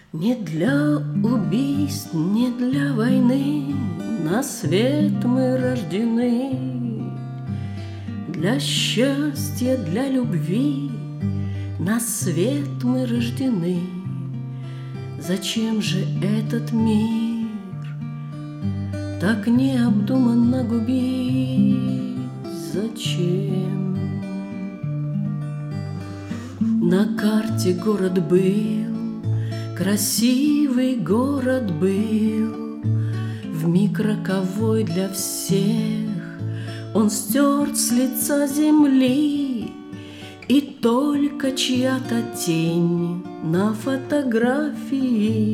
Не для убийств, не для войны на свет мы рождены. Для счастья, для любви на свет мы рождены. Зачем же этот мир так необдуманно губить? Зачем? На карте город был, красивый город был, вмиг роковой для всех. Он стерт с лица земли, и только чья-то тень на фотографии.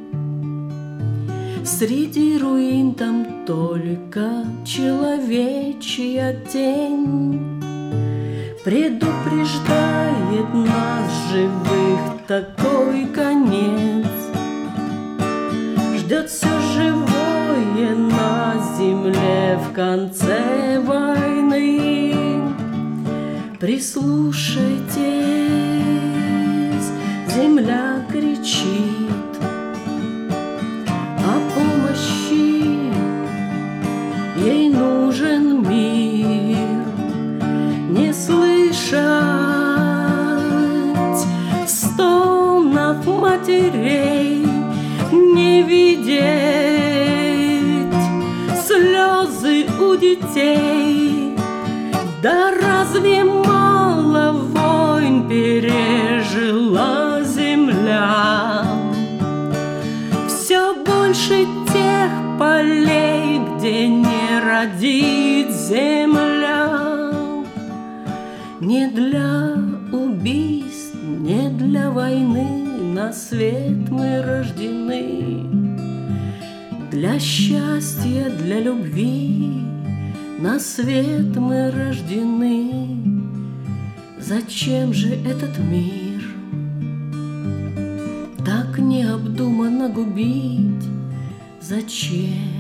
Среди руин там только человечья тень предупреждает нас, живых, такой конец. Ждет все живое на земле в конце войны. Прислушайтесь, земля кричит о помощи, ей нужен мир. Не слышать стонов матерей, не видеть слезы у детей. Да разве мало войн пережила земля? Все больше тех полей, где не родит земля. Не для убийств, не для войны на свет мы рождены. Для счастья, для любви на свет мы рождены. Зачем же этот мир так необдуманно губить? Зачем?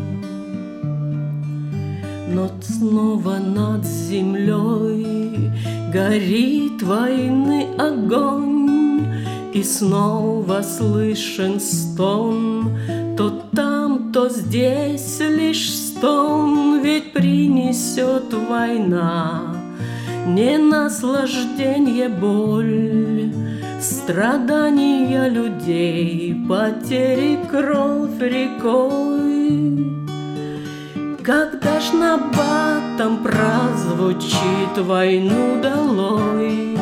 Но снова над землей горит войны огонь, и снова слышен стон, то там, то здесь лишь стон. Ведь принесет война не наслаждение, боль, страдания людей, потери, кровь рекой. Когда ж набатом прозвучит войну долой?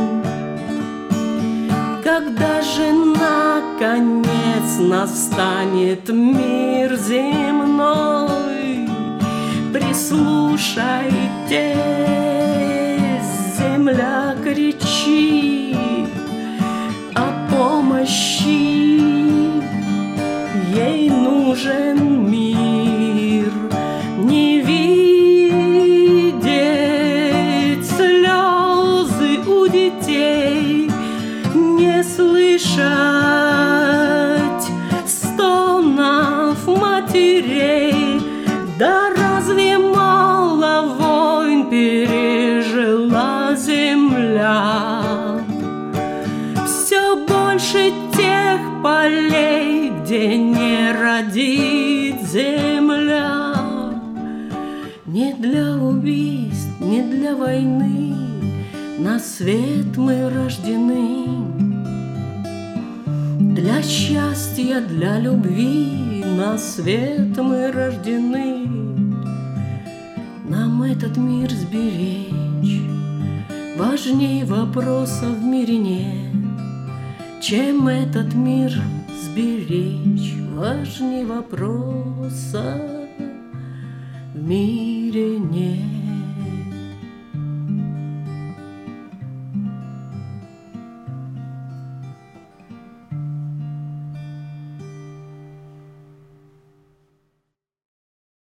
Когда же наконец настанет мир земной? Прислушайтесь, земля кричит о помощи, ей нужен мир. Не видеть слезы у детей, не слышать стонов матерей. Да разве мало войн пережила земля? Все больше тех полей, где не родит земля. Не для убийств, не для войны на свет мы рождены. Для счастья, для любви на свет мы рождены. Нам этот мир сберечь важней вопроса в мире нет. Чем этот мир сберечь важней вопроса в мире нет.